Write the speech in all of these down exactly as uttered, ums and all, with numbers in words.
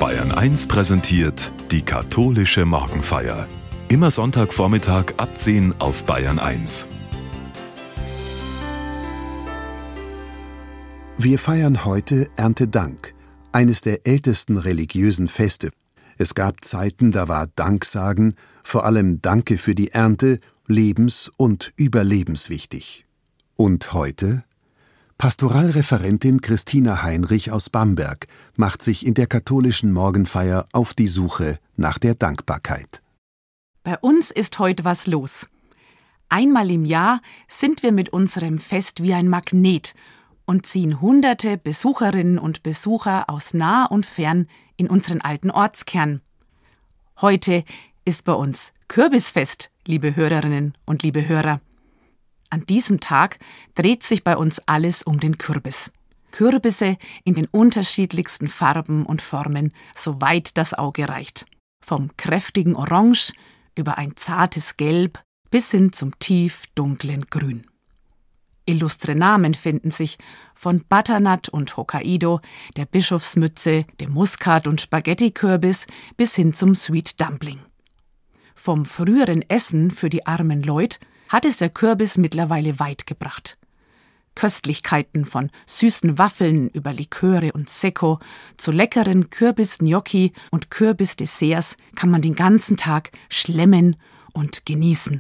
Bayern eins präsentiert die katholische Morgenfeier. Immer Sonntagvormittag ab zehn auf Bayern eins. Wir feiern heute Erntedank, eines der ältesten religiösen Feste. Es gab Zeiten, da war Danksagen, vor allem Danke für die Ernte, lebens- und überlebenswichtig. Und heute? Pastoralreferentin Christina Heinrich aus Bamberg macht sich in der katholischen Morgenfeier auf die Suche nach der Dankbarkeit. Bei uns ist heute was los. Einmal im Jahr sind wir mit unserem Fest wie ein Magnet und ziehen hunderte Besucherinnen und Besucher aus nah und fern in unseren alten Ortskern. Heute ist bei uns Kürbisfest, liebe Hörerinnen und liebe Hörer. An diesem Tag dreht sich bei uns alles um den Kürbis. Kürbisse in den unterschiedlichsten Farben und Formen, soweit das Auge reicht. Vom kräftigen Orange über ein zartes Gelb bis hin zum tief dunklen Grün. Illustre Namen finden sich von Butternut und Hokkaido, der Bischofsmütze, dem Muskat- und Spaghetti-Kürbis bis hin zum Sweet Dumpling. Vom früheren Essen für die armen Leute hat es der Kürbis mittlerweile weit gebracht. Köstlichkeiten von süßen Waffeln über Liköre und Sekko zu leckeren Kürbis-Gnocchi und Kürbis-Desserts kann man den ganzen Tag schlemmen und genießen.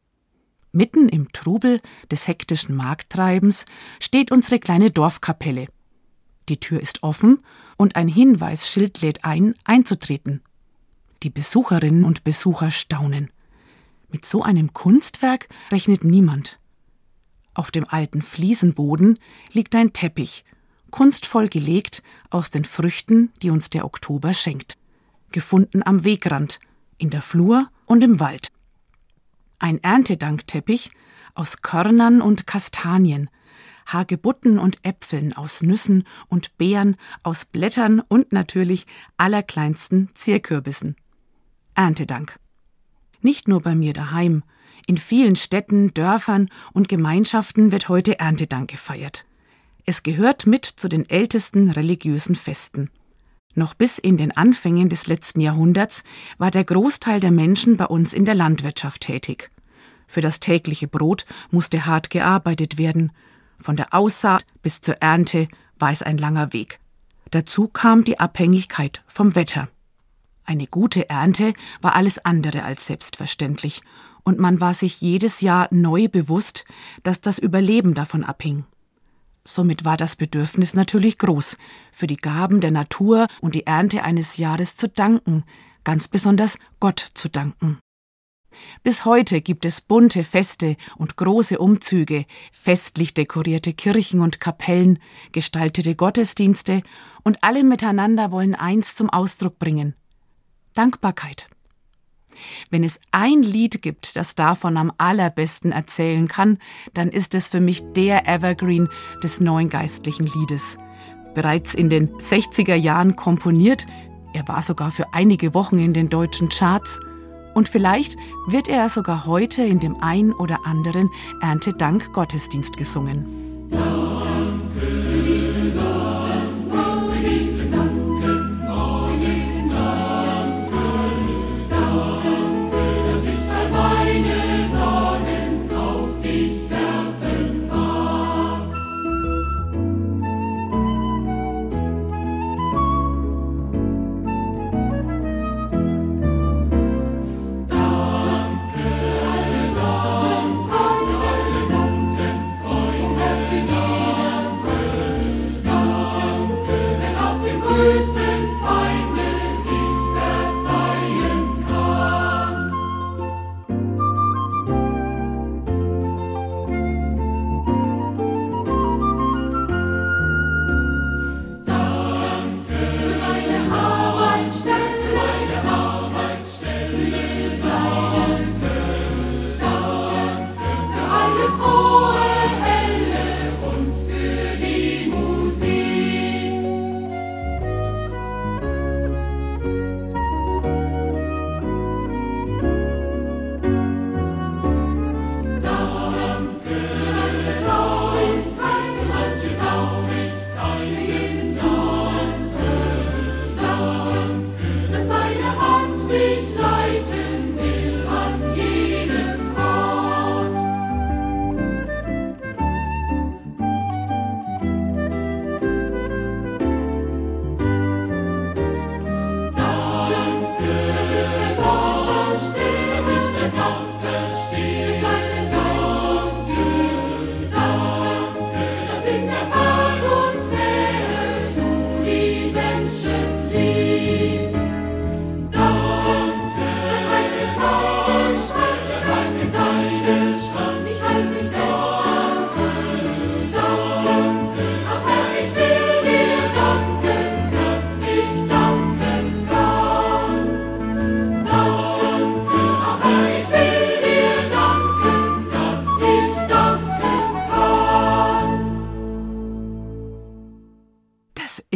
Mitten im Trubel des hektischen Markttreibens steht unsere kleine Dorfkapelle. Die Tür ist offen und ein Hinweisschild lädt ein, einzutreten. Die Besucherinnen und Besucher staunen. Mit so einem Kunstwerk rechnet niemand. Auf dem alten Fliesenboden liegt ein Teppich, kunstvoll gelegt aus den Früchten, die uns der Oktober schenkt. Gefunden am Wegrand, in der Flur und im Wald. Ein Erntedankteppich aus Körnern und Kastanien, Hagebutten und Äpfeln, aus Nüssen und Beeren, aus Blättern und natürlich allerkleinsten Zierkürbissen. Erntedank. Nicht nur bei mir daheim. In vielen Städten, Dörfern und Gemeinschaften wird heute Erntedank gefeiert. Es gehört mit zu den ältesten religiösen Festen. Noch bis in den Anfängen des letzten Jahrhunderts war der Großteil der Menschen bei uns in der Landwirtschaft tätig. Für das tägliche Brot musste hart gearbeitet werden. Von der Aussaat bis zur Ernte war es ein langer Weg. Dazu kam die Abhängigkeit vom Wetter. Eine gute Ernte war alles andere als selbstverständlich und man war sich jedes Jahr neu bewusst, dass das Überleben davon abhing. Somit war das Bedürfnis natürlich groß, für die Gaben der Natur und die Ernte eines Jahres zu danken, ganz besonders Gott zu danken. Bis heute gibt es bunte Feste und große Umzüge, festlich dekorierte Kirchen und Kapellen, gestaltete Gottesdienste und alle miteinander wollen eins zum Ausdruck bringen: Dankbarkeit. Wenn es ein Lied gibt, das davon am allerbesten erzählen kann, dann ist es für mich der Evergreen des neuen geistlichen Liedes. Bereits in den sechziger Jahren komponiert, er war sogar für einige Wochen in den deutschen Charts und vielleicht wird er sogar heute in dem ein oder anderen Erntedank-Gottesdienst gesungen. Alle Guten,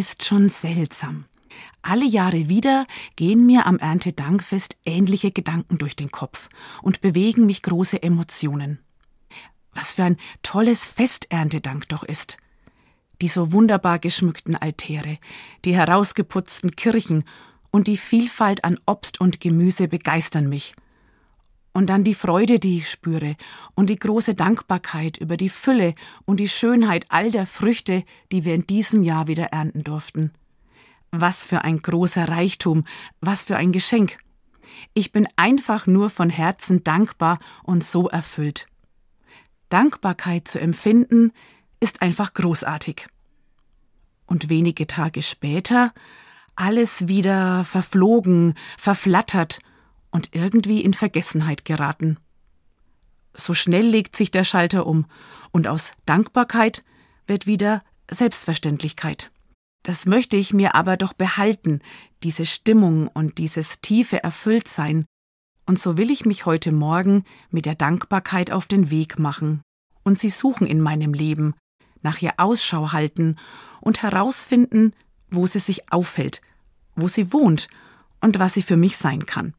ist schon seltsam. Alle Jahre wieder gehen mir am Erntedankfest ähnliche Gedanken durch den Kopf und bewegen mich große Emotionen. Was für ein tolles Fest Erntedank doch ist. Die so wunderbar geschmückten Altäre, die herausgeputzten Kirchen und die Vielfalt an Obst und Gemüse begeistern mich. Und dann die Freude, die ich spüre, und die große Dankbarkeit über die Fülle und die Schönheit all der Früchte, die wir in diesem Jahr wieder ernten durften. Was für ein großer Reichtum, was für ein Geschenk. Ich bin einfach nur von Herzen dankbar und so erfüllt. Dankbarkeit zu empfinden, ist einfach großartig. Und wenige Tage später, alles wieder verflogen, verflattert und irgendwie in Vergessenheit geraten. So schnell legt sich der Schalter um und aus Dankbarkeit wird wieder Selbstverständlichkeit. Das möchte ich mir aber doch behalten, diese Stimmung und dieses tiefe Erfülltsein. Und so will ich mich heute Morgen mit der Dankbarkeit auf den Weg machen und sie suchen in meinem Leben, nach ihr Ausschau halten und herausfinden, wo sie sich aufhält, wo sie wohnt und was sie für mich sein kann.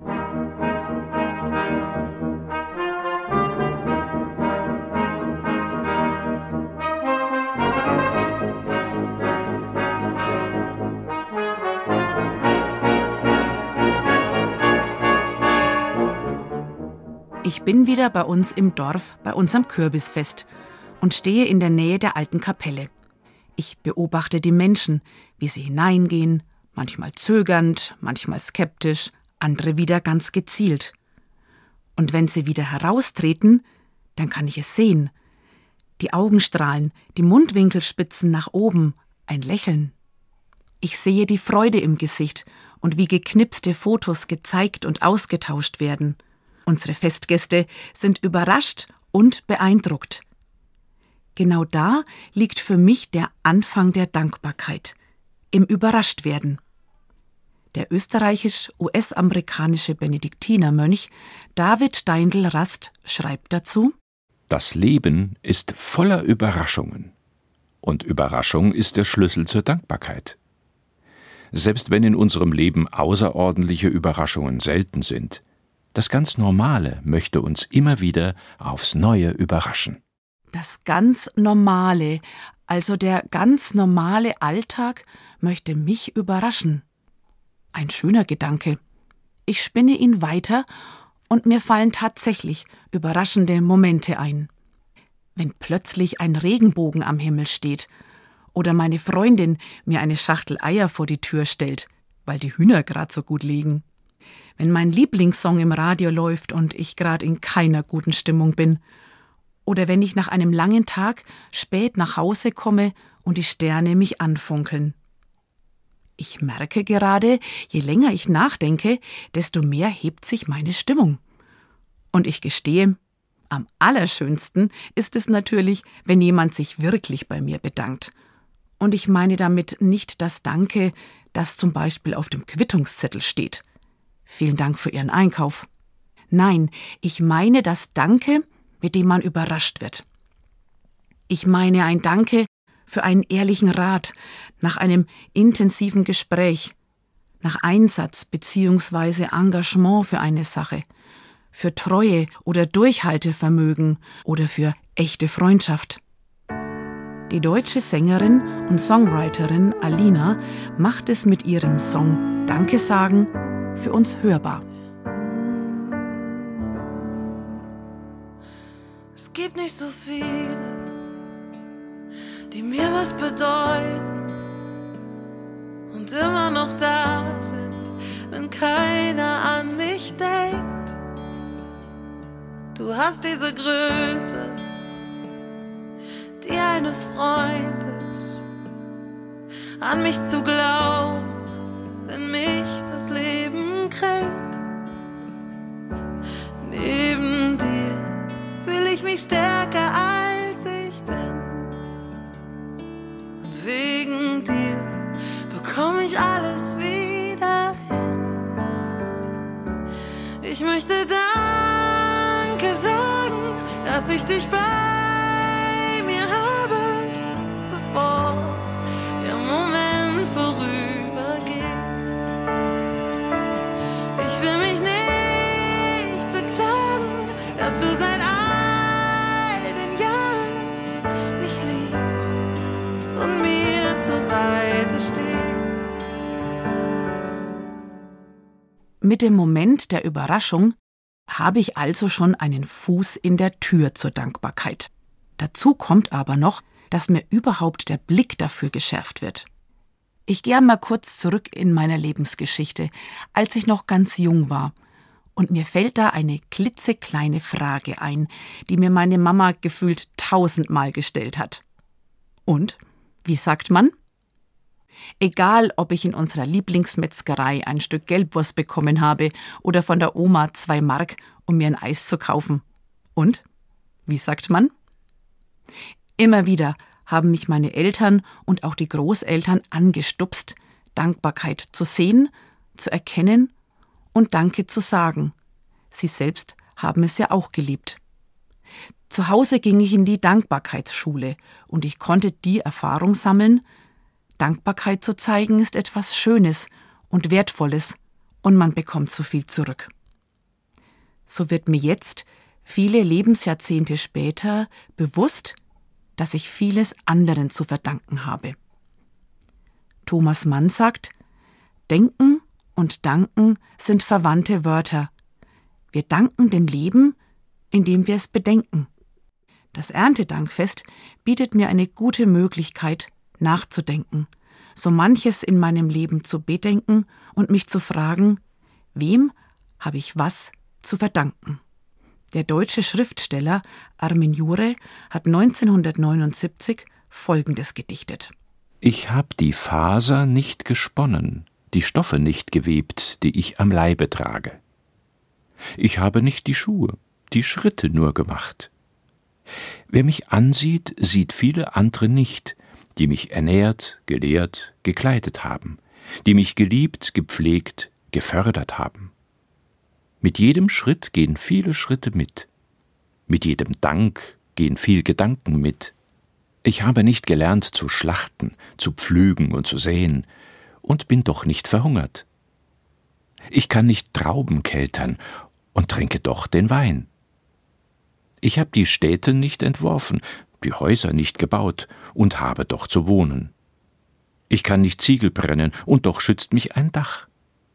Ich bin wieder bei uns im Dorf, bei unserem Kürbisfest und stehe in der Nähe der alten Kapelle. Ich beobachte die Menschen, wie sie hineingehen, manchmal zögernd, manchmal skeptisch, andere wieder ganz gezielt. Und wenn sie wieder heraustreten, dann kann ich es sehen. Die Augen strahlen, die Mundwinkel spitzen nach oben, ein Lächeln. Ich sehe die Freude im Gesicht und wie geknipste Fotos gezeigt und ausgetauscht werden. Unsere Festgäste sind überrascht und beeindruckt. Genau da liegt für mich der Anfang der Dankbarkeit, im Überraschtwerden. Der österreichisch-U S-amerikanische Benediktinermönch David Steindl-Rast schreibt dazu: Das Leben ist voller Überraschungen. Und Überraschung ist der Schlüssel zur Dankbarkeit. Selbst wenn in unserem Leben außerordentliche Überraschungen selten sind, das ganz Normale möchte uns immer wieder aufs Neue überraschen. Das ganz Normale, also der ganz normale Alltag, möchte mich überraschen. Ein schöner Gedanke. Ich spinne ihn weiter und mir fallen tatsächlich überraschende Momente ein. Wenn plötzlich ein Regenbogen am Himmel steht oder meine Freundin mir eine Schachtel Eier vor die Tür stellt, weil die Hühner gerade so gut liegen. Wenn mein Lieblingssong im Radio läuft und ich gerade in keiner guten Stimmung bin. Oder wenn ich nach einem langen Tag spät nach Hause komme und die Sterne mich anfunkeln. Ich merke gerade, je länger ich nachdenke, desto mehr hebt sich meine Stimmung. Und ich gestehe, am allerschönsten ist es natürlich, wenn jemand sich wirklich bei mir bedankt. Und ich meine damit nicht das Danke, das zum Beispiel auf dem Quittungszettel steht. Vielen Dank für Ihren Einkauf. Nein, ich meine das Danke, mit dem man überrascht wird. Ich meine ein Danke für einen ehrlichen Rat, nach einem intensiven Gespräch, nach Einsatz bzw. Engagement für eine Sache, für Treue oder Durchhaltevermögen oder für echte Freundschaft. Die deutsche Sängerin und Songwriterin Alina macht es mit ihrem Song Danke sagen für uns hörbar. Es gibt nicht so viele, die mir was bedeuten und immer noch da sind, wenn keiner an mich denkt. Du hast diese Größe, die eines Freundes, an mich zu glauben, wenn mich das Leben kränkt. Neben dir fühle ich mich stärker als ich bin. Und wegen dir bekomme ich alles wieder hin. Ich möchte Danke sagen, dass ich dich bei mir habe, bevor der Moment Mit dem Moment der Überraschung habe ich also schon einen Fuß in der Tür zur Dankbarkeit. Dazu kommt aber noch, dass mir überhaupt der Blick dafür geschärft wird. Ich gehe mal kurz zurück in meiner Lebensgeschichte, als ich noch ganz jung war. Und mir fällt da eine klitzekleine Frage ein, die mir meine Mama gefühlt tausendmal gestellt hat. Und, wie sagt man? Egal, ob ich in unserer Lieblingsmetzgerei ein Stück Gelbwurst bekommen habe oder von der Oma zwei Mark, um mir ein Eis zu kaufen. Und, wie sagt man? Immer wieder haben mich meine Eltern und auch die Großeltern angestupst, Dankbarkeit zu sehen, zu erkennen und Danke zu sagen. Sie selbst haben es ja auch geliebt. Zu Hause ging ich in die Dankbarkeitsschule und ich konnte die Erfahrung sammeln, Dankbarkeit zu zeigen ist etwas Schönes und Wertvolles und man bekommt so viel zurück. So wird mir jetzt, viele Lebensjahrzehnte später, bewusst, dass ich vieles anderen zu verdanken habe. Thomas Mann sagt, Denken und Danken sind verwandte Wörter. Wir danken dem Leben, indem wir es bedenken. Das Erntedankfest bietet mir eine gute Möglichkeit, nachzudenken, so manches in meinem Leben zu bedenken und mich zu fragen, wem habe ich was zu verdanken? Der deutsche Schriftsteller Armin Jure hat neunzehnhundertneunundsiebzig Folgendes gedichtet. Ich hab die Faser nicht gesponnen, die Stoffe nicht gewebt, die ich am Leibe trage. Ich habe nicht die Schuhe, die Schritte nur gemacht. Wer mich ansieht, sieht viele andere nicht, die mich ernährt, gelehrt, gekleidet haben, die mich geliebt, gepflegt, gefördert haben. Mit jedem Schritt gehen viele Schritte mit. Mit jedem Dank gehen viel Gedanken mit. Ich habe nicht gelernt zu schlachten, zu pflügen und zu säen und bin doch nicht verhungert. Ich kann nicht Trauben keltern und trinke doch den Wein. Ich habe die Städte nicht entworfen, die Häuser nicht gebaut und habe doch zu wohnen. Ich kann nicht Ziegel brennen und doch schützt mich ein Dach.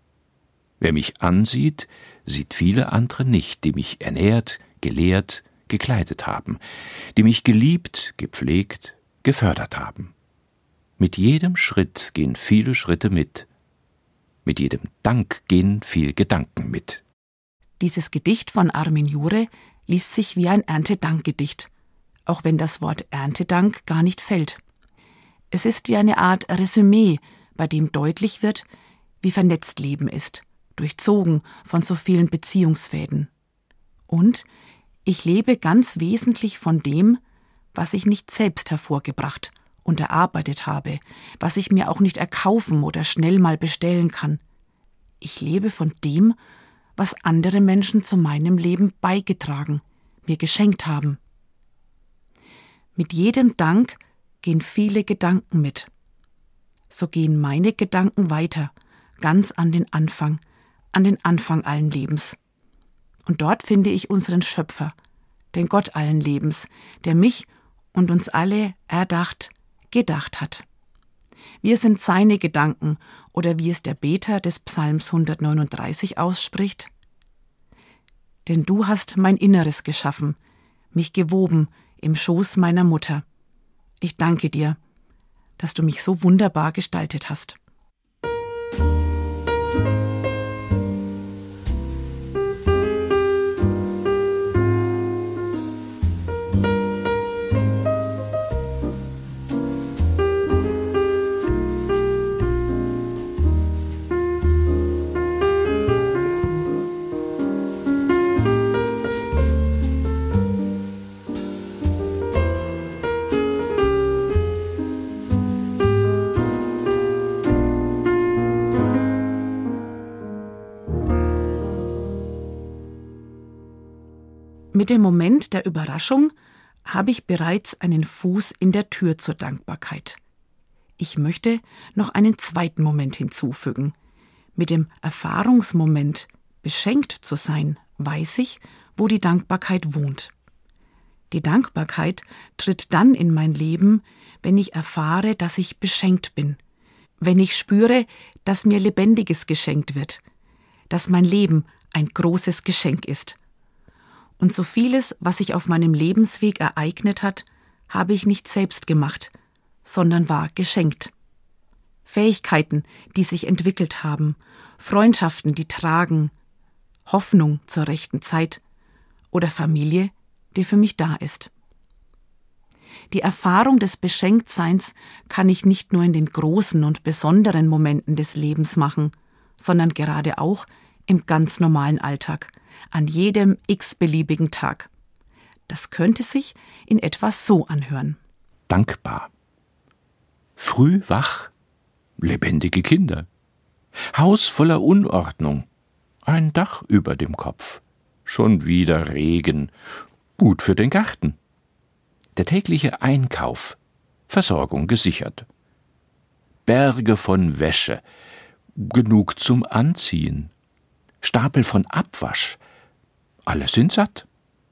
Wer mich ansieht, sieht viele andere nicht, die mich ernährt, gelehrt, gekleidet haben, die mich geliebt, gepflegt, gefördert haben. Mit jedem Schritt gehen viele Schritte mit. Mit jedem Dank gehen viel Gedanken mit. Dieses Gedicht von Armin Jure liest sich wie ein Erntedankgedicht, auch wenn das Wort Erntedank gar nicht fällt. Es ist wie eine Art Resümee, bei dem deutlich wird, wie vernetzt Leben ist, durchzogen von so vielen Beziehungsfäden. Und ich lebe ganz wesentlich von dem, was ich nicht selbst hervorgebracht und erarbeitet habe, was ich mir auch nicht erkaufen oder schnell mal bestellen kann. Ich lebe von dem, was andere Menschen zu meinem Leben beigetragen, mir geschenkt haben. Mit jedem Dank gehen viele Gedanken mit. So gehen meine Gedanken weiter, ganz an den Anfang, an den Anfang allen Lebens. Und dort finde ich unseren Schöpfer, den Gott allen Lebens, der mich und uns alle erdacht, gedacht hat. Wir sind seine Gedanken, oder wie es der Beter des Psalms hundertneununddreißig ausspricht. Denn du hast mein Inneres geschaffen, mich gewoben im Schoß meiner Mutter. Ich danke dir, dass du mich so wunderbar gestaltet hast. Mit dem Moment der Überraschung habe ich bereits einen Fuß in der Tür zur Dankbarkeit. Ich möchte noch einen zweiten Moment hinzufügen. Mit dem Erfahrungsmoment, beschenkt zu sein, weiß ich, wo die Dankbarkeit wohnt. Die Dankbarkeit tritt dann in mein Leben, wenn ich erfahre, dass ich beschenkt bin, wenn ich spüre, dass mir Lebendiges geschenkt wird, dass mein Leben ein großes Geschenk ist. Und so vieles, was sich auf meinem Lebensweg ereignet hat, habe ich nicht selbst gemacht, sondern war geschenkt. Fähigkeiten, die sich entwickelt haben, Freundschaften, die tragen, Hoffnung zur rechten Zeit oder Familie, die für mich da ist. Die Erfahrung des Beschenktseins kann ich nicht nur in den großen und besonderen Momenten des Lebens machen, sondern gerade auch im ganz normalen Alltag, an jedem x-beliebigen Tag. Das könnte sich in etwa so anhören. Dankbar. Früh wach, lebendige Kinder. Haus voller Unordnung, ein Dach über dem Kopf. Schon wieder Regen, gut für den Garten. Der tägliche Einkauf, Versorgung gesichert. Berge von Wäsche, genug zum Anziehen. Stapel von Abwasch, alle sind satt.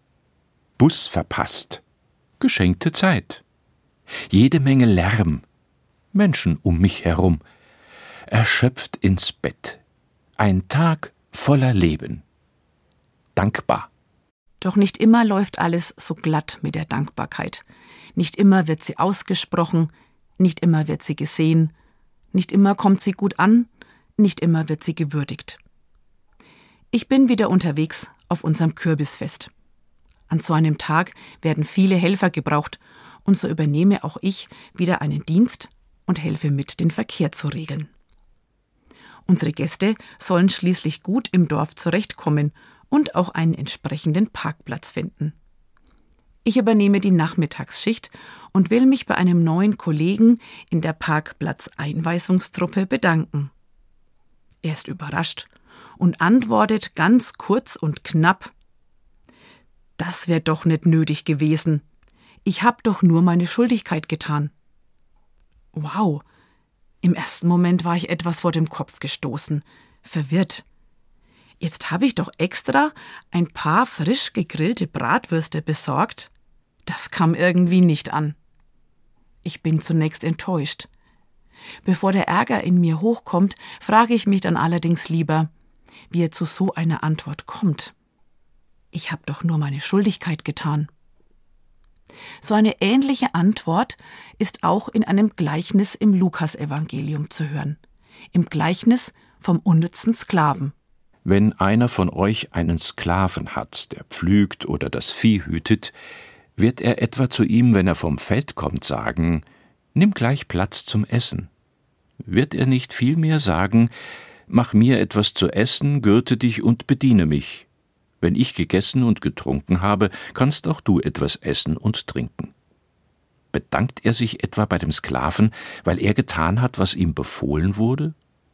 Bus verpasst, geschenkte Zeit. Jede Menge Lärm, Menschen um mich herum. Erschöpft ins Bett, ein Tag voller Leben. Dankbar. Doch nicht immer läuft alles so glatt mit der Dankbarkeit. Nicht immer wird sie ausgesprochen, nicht immer wird sie gesehen, nicht immer kommt sie gut an, nicht immer wird sie gewürdigt. Ich bin wieder unterwegs auf unserem Kürbisfest. An so einem Tag werden viele Helfer gebraucht und so übernehme auch ich wieder einen Dienst und helfe mit, den Verkehr zu regeln. Unsere Gäste sollen schließlich gut im Dorf zurechtkommen und auch einen entsprechenden Parkplatz finden. Ich übernehme die Nachmittagsschicht und will mich bei einem neuen Kollegen in der Parkplatzeinweisungstruppe bedanken. Er ist überrascht und antwortet ganz kurz und knapp: Das wäre doch nicht nötig gewesen. Ich habe doch nur meine Schuldigkeit getan. Wow, im ersten Moment war ich etwas vor dem Kopf gestoßen, verwirrt. Jetzt habe ich doch extra ein paar frisch gegrillte Bratwürste besorgt. Das kam irgendwie nicht an. Ich bin zunächst enttäuscht. Bevor der Ärger in mir hochkommt, frage ich mich dann allerdings lieber, wie er zu so einer Antwort kommt. Ich habe doch nur meine Schuldigkeit getan. So eine ähnliche Antwort ist auch in einem Gleichnis im Lukasevangelium zu hören. Im Gleichnis vom unnützen Sklaven. Wenn einer von euch einen Sklaven hat, der pflügt oder das Vieh hütet, wird er etwa zu ihm, wenn er vom Feld kommt, sagen: Nimm gleich Platz zum Essen. Wird er nicht vielmehr sagen: Mach mir etwas zu essen, gürte dich und bediene mich. Wenn ich gegessen und getrunken habe, kannst auch du etwas essen und trinken. Bedankt er sich etwa bei dem Sklaven, weil er getan hat, was ihm befohlen wurde?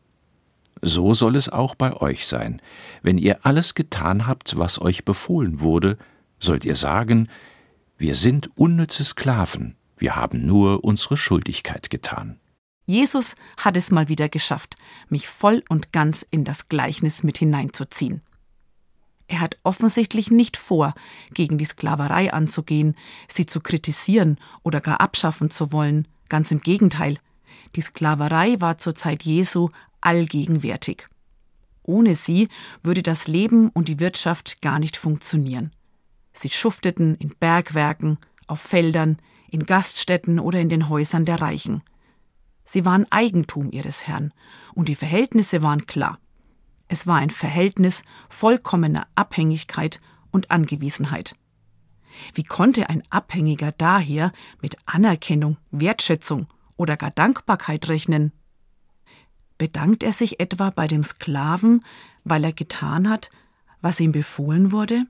So soll es auch bei euch sein. Wenn ihr alles getan habt, was euch befohlen wurde, sollt ihr sagen: Wir sind unnütze Sklaven, wir haben nur unsere Schuldigkeit getan. Jesus hat es mal wieder geschafft, mich voll und ganz in das Gleichnis mit hineinzuziehen. Er hat offensichtlich nicht vor, gegen die Sklaverei anzugehen, sie zu kritisieren oder gar abschaffen zu wollen. Ganz im Gegenteil. Die Sklaverei war zur Zeit Jesu allgegenwärtig. Ohne sie würde das Leben und die Wirtschaft gar nicht funktionieren. Sie schufteten in Bergwerken, auf Feldern, in Gaststätten oder in den Häusern der Reichen. Sie waren Eigentum ihres Herrn und die Verhältnisse waren klar. Es war ein Verhältnis vollkommener Abhängigkeit und Angewiesenheit. Wie konnte ein Abhängiger daher mit Anerkennung, Wertschätzung oder gar Dankbarkeit rechnen? Bedankt er sich etwa bei dem Sklaven, weil er getan hat, was ihm befohlen wurde?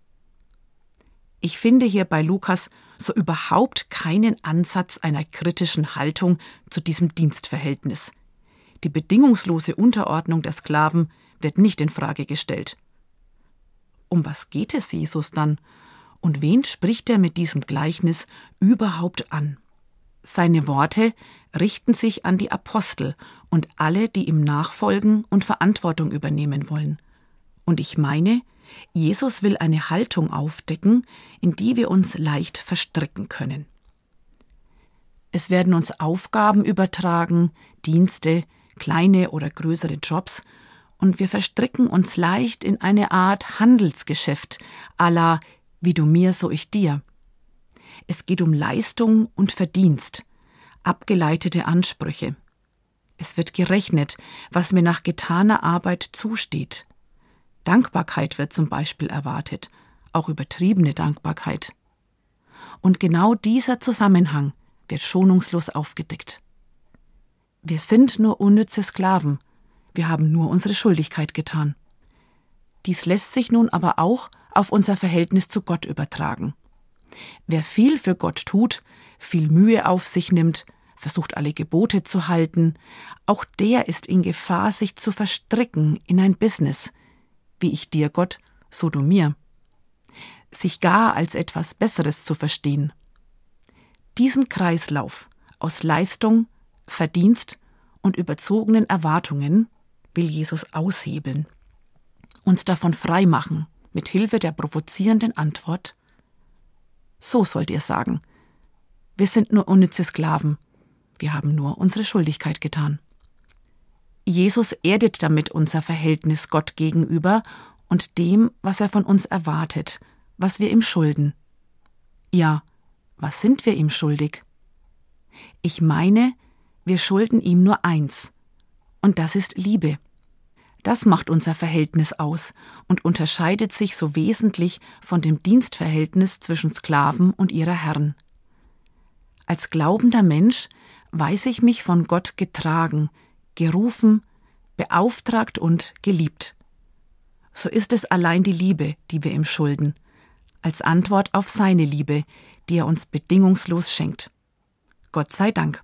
Ich finde hier bei Lukas so überhaupt keinen Ansatz einer kritischen Haltung zu diesem Dienstverhältnis. Die bedingungslose Unterordnung der Sklaven wird nicht in Frage gestellt. Um was geht es Jesus dann? Und wen spricht er mit diesem Gleichnis überhaupt an? Seine Worte richten sich an die Apostel und alle, die ihm nachfolgen und Verantwortung übernehmen wollen. Und ich meine, Jesus will eine Haltung aufdecken, in die wir uns leicht verstricken können. Es werden uns Aufgaben übertragen, Dienste, kleine oder größere Jobs, und wir verstricken uns leicht in eine Art Handelsgeschäft, à la wie du mir, so ich dir. Es geht um Leistung und Verdienst, abgeleitete Ansprüche. Es wird gerechnet, was mir nach getaner Arbeit zusteht. Dankbarkeit wird zum Beispiel erwartet, auch übertriebene Dankbarkeit. Und genau dieser Zusammenhang wird schonungslos aufgedeckt. Wir sind nur unnütze Sklaven, wir haben nur unsere Schuldigkeit getan. Dies lässt sich nun aber auch auf unser Verhältnis zu Gott übertragen. Wer viel für Gott tut, viel Mühe auf sich nimmt, versucht alle Gebote zu halten, auch der ist in Gefahr, sich zu verstricken in ein Business, wie ich dir, Gott, so du mir. Sich gar als etwas Besseres zu verstehen. Diesen Kreislauf aus Leistung, Verdienst und überzogenen Erwartungen will Jesus aushebeln, uns davon freimachen, mit Hilfe der provozierenden Antwort: So sollt ihr sagen, wir sind nur unnütze Sklaven, wir haben nur unsere Schuldigkeit getan. Jesus erdet damit unser Verhältnis Gott gegenüber und dem, was er von uns erwartet, was wir ihm schulden. Ja, was sind wir ihm schuldig? Ich meine, wir schulden ihm nur eins, und das ist Liebe. Das macht unser Verhältnis aus und unterscheidet sich so wesentlich von dem Dienstverhältnis zwischen Sklaven und ihrer Herren. Als glaubender Mensch weiß ich mich von Gott getragen, gerufen, beauftragt und geliebt. So ist es allein die Liebe, die wir ihm schulden, als Antwort auf seine Liebe, die er uns bedingungslos schenkt. Gott sei Dank.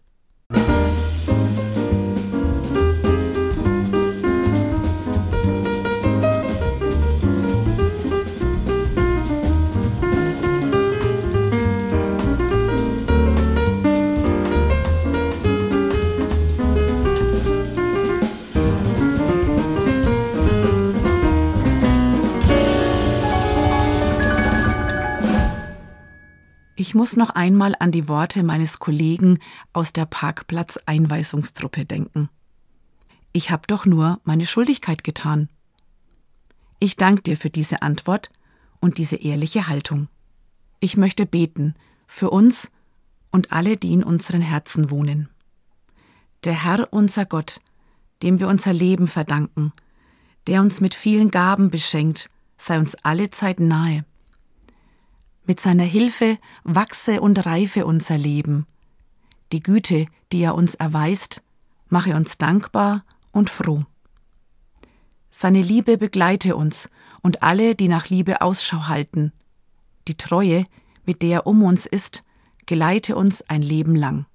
Ich muss noch einmal an die Worte meines Kollegen aus der Parkplatz-Einweisungstruppe denken. Ich habe doch nur meine Schuldigkeit getan. Ich danke dir für diese Antwort und diese ehrliche Haltung. Ich möchte beten für uns und alle, die in unseren Herzen wohnen. Der Herr, unser Gott, dem wir unser Leben verdanken, der uns mit vielen Gaben beschenkt, sei uns allezeit nahe. Mit seiner Hilfe wachse und reife unser Leben. Die Güte, die er uns erweist, mache uns dankbar und froh. Seine Liebe begleite uns und alle, die nach Liebe Ausschau halten. Die Treue, mit der er um uns ist, geleite uns ein Leben lang.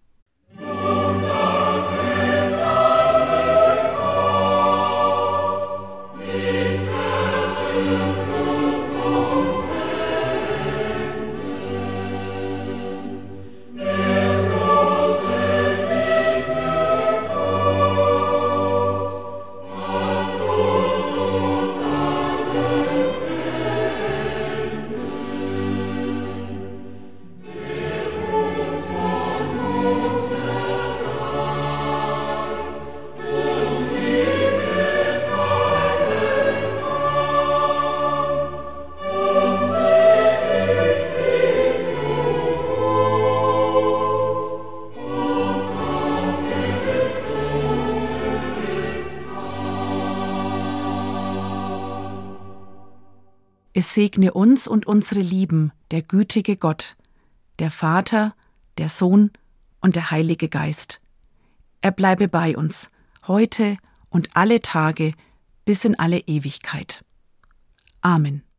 Es segne uns und unsere Lieben, der gütige Gott, der Vater, der Sohn und der Heilige Geist. Er bleibe bei uns, heute und alle Tage bis in alle Ewigkeit. Amen.